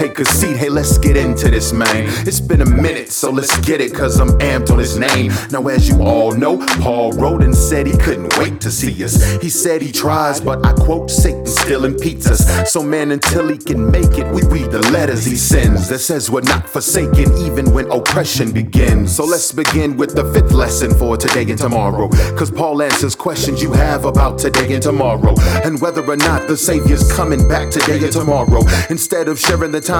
Take a seat, hey, let's get into this, man. It's been a minute, so let's get it, cause I'm amped on his name. Now as you all know, Paul wrote and said he couldn't wait to see us. He said he tries, but I quote, Satan still impedes us. So man, until he can make it, we read the letters he sends that says we're not forsaken even when oppression begins. So let's begin with the 5th lesson for today and tomorrow, cause Paul answers questions you have about today and tomorrow, and whether or not the Savior's coming back today and tomorrow. Instead of sharing the